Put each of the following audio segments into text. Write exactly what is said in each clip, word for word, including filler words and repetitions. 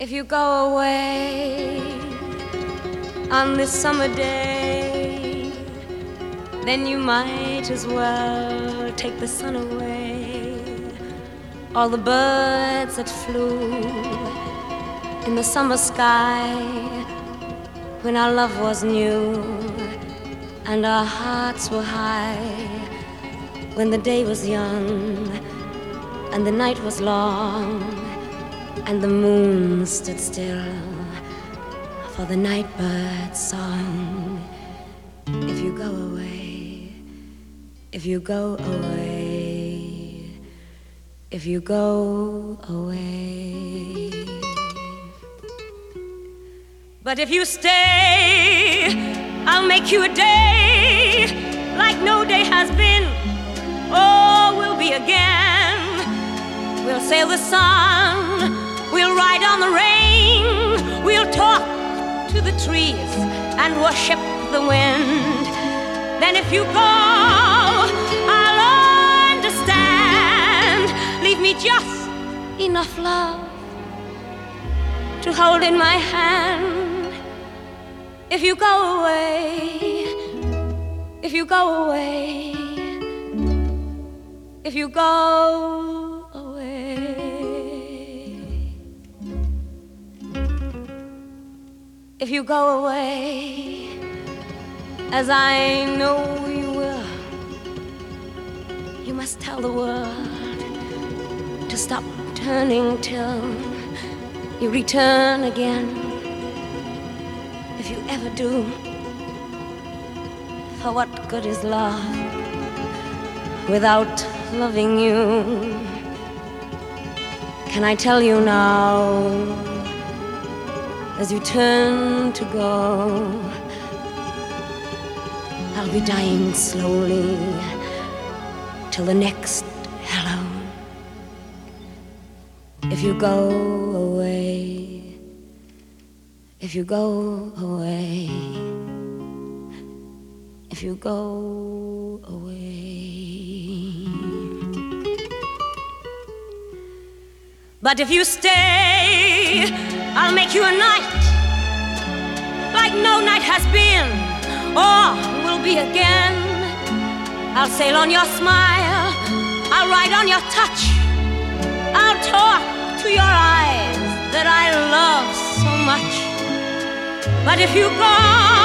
If you go away on this summer day, then you might as well take the sun away. All the birds that flew in the summer sky when our love was new and our hearts were high, when the day was young and the night was long and the moon stood still for the nightbird's song. If you go away, if you go away, if you go away. But if you stay, I'll make you a day like no day has been. Oh, we'll be again. We'll sail the sun, we'll ride on the rain, we'll talk to the trees and worship the wind. Then if you go, I'll understand. Leave me just enough love to hold in my hand. If you go away, if you go away, if you go away, if you go away, as I know you will, you must tell the world to stop turning till you return again. If you ever do, for what good is love without loving you? Can I tell you now, as you turn to go, I'll be dying slowly till the next hello. If you go away, if you go away, if you go away. But if you stay, I'll make you a night like no night has been or will be again. I'll sail on your smile, I'll ride on your touch, I'll talk to your eyes that I love so much. But if you go,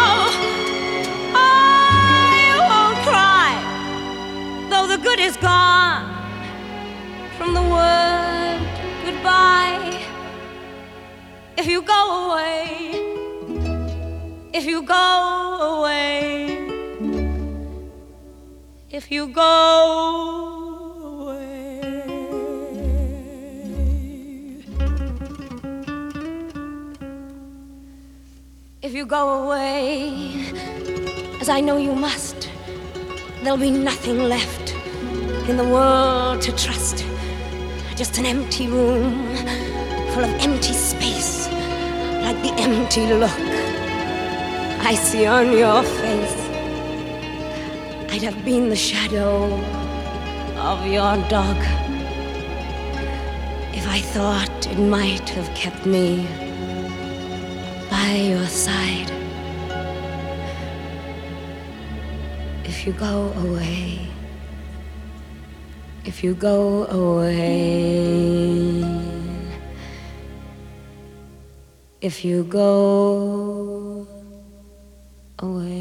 I won't cry, though the good is gone from the word goodbye. If you go away, if you go away, if you go away, if you go away, as I know you must, there'll be nothing left in the world to trust. Just an empty room full of empty space, like the empty look I see on your face. I'd have been the shadow of your dog if I thought it might have kept me by your side. If you go away, if you go away, if you go away.